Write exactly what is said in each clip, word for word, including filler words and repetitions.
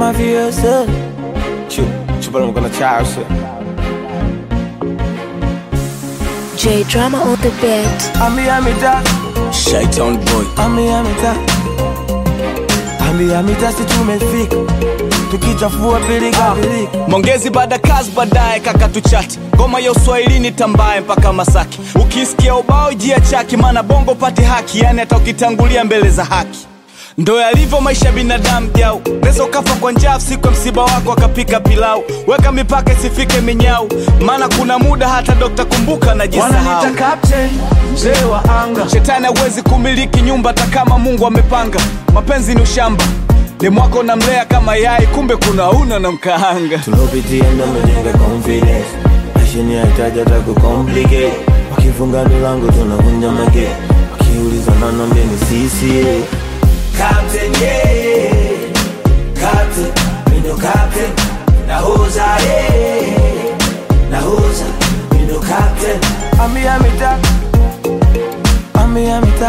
mafioso. Chup, chupa I'm gonna try shit. J Drama on the beat. Ami amita, Shaitan boy. ami amita, ami amita, si tumefika. Tukichafua pilika pilika. Mongezi baada kazi baadaye kaka tuchati. Ngoma ya Uswahilini tambaye mpaka Masaki. Ukisikia ubao jia chaki, maana bongo pati haki, yani hata ukitangulia mbele za haki. Ndo yalivyo maisha binadamu jau. Rezo kafa kwa njaa siku msiba wako akapika pilau. Weka mipaka isifike minyau, maana kuna muda hata Dokta Kumbuka anajisahau. Wananiita captain, mzee wa anga. Shetani hawezi kumiliki nyumba hata kama Mungu amepanga. Mapenzi ni ushamba, demu wako unamlea kama yai, kumbe kuna una na mkaanga. Tulopitia ndo mjenga confidence, mashini haitaji hata kucomplicate. Wakifunga milango tunavunja mageti, wakiuliza nani mbeni sisi. Captain, yeah, Captain, we no Captain. Nahoza, yeah, Nahoza, we no Captain. Ami amita, ami amita,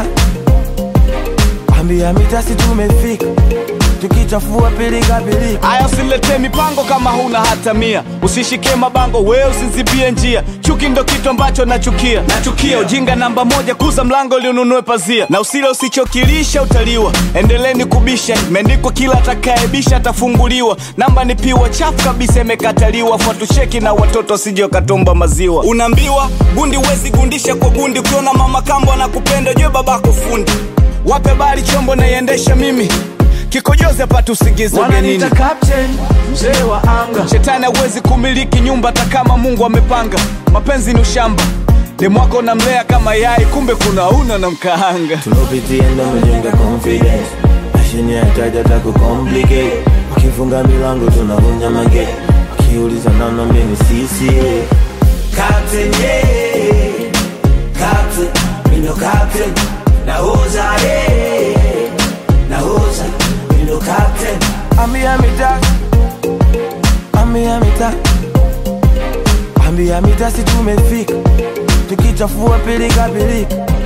ami amita, si tumefika. Tukichafua pilika pilika. Aya usilete mipango kama huna hata mia. Usishike mabango, wewe usizibie njia. Chuki ndo kitu ambacho nachukia. Nachukia ujinga namba moja, kuza mlango ili ununue pazia. Na usile usichokilisha utaliwa. Endeleni kubisha, imeandikwa kila atakaebisha atafunguliwa. Namba ni piwa chafu kabisa imekataliwa. Fuatu cheki na watoto wasije wakatomba maziwa. Unaambiwa gundi wezi gundisha kwa gundi. Ukiona mama kambo anakupenda jue babako fundi. Wape bali chombo na iendesha mimi. Kikojozi hapa tusingize ugenini. Wananiita captain, mzee wa anga. Shetani hawezi kumiliki nyumba hata kama Mungu amepanga. Mapenzi ni ushamba, demu wako unamlea kama yai, kumbe kuna una na mkaanga. Tulopitia ndo mjenga confidence, mashini haitaji hata kucomplicate. Wakifunga milango tunavunja mageti, wakiuliza nani mbeni sisi. Captain, yeah, Captain, we no Captain. Nahoza, yeah, Nahoza, we no Captain. Ami amita, ami amita, ami amita, si tumefika. Tukichafua pilika pilika.